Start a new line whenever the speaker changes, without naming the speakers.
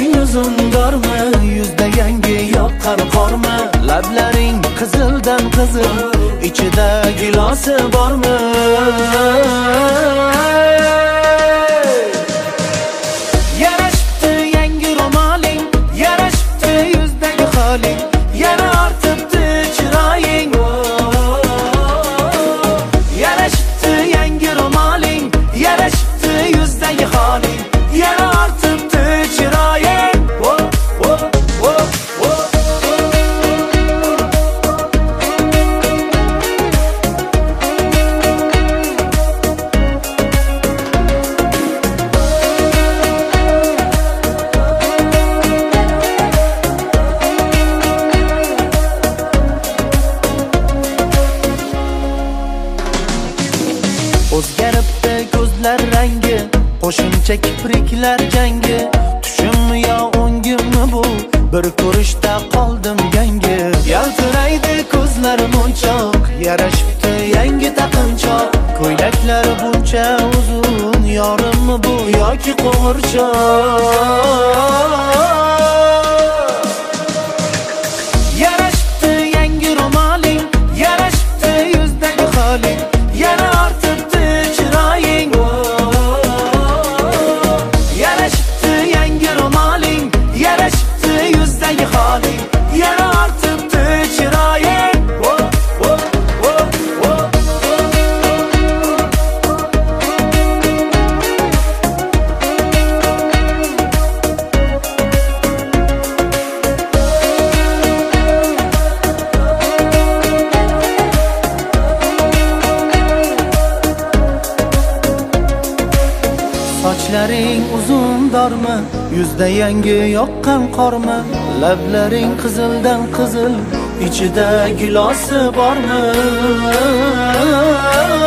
Sochlaring uzun dormi, yuzda yangi yoqqan qormi? Lablaring qizildan qizil, ichida gilosi bormi? Yarashibdi yangi ro'moling, yarashibdi yuzdagi holing, yana ortibdi chiroying. Yarashibdi yangi ro'moling, yarashibdi yuzdagi holing, yana ortibdi chiroying. O'zgaribdi ko'zlar rangi, qo'shimcha kipriklar jangi. Tushimmi yo o'ngimmi bu, bir ko'rishda qoldim gangi. Yaltiraydi ko'zlari munchoq, yarashibdi yangi taqinchoq. Ko'ylaklar buncha uzun, yorimmi bu yoki qo'g'irchoq? Yarashibdi yangi ro'moling, yarashibdi yuzdagi holing, yana ortibdi chiroying. Yarashibdi yangi ro'moling, yarashibdi yuzdagi holing, yana ortibdi chiroying. Sochlaring uzun dormi, yuzda yangi yoqqan qormi? Lablaring qizildan qizil, ichida gilosi bormi?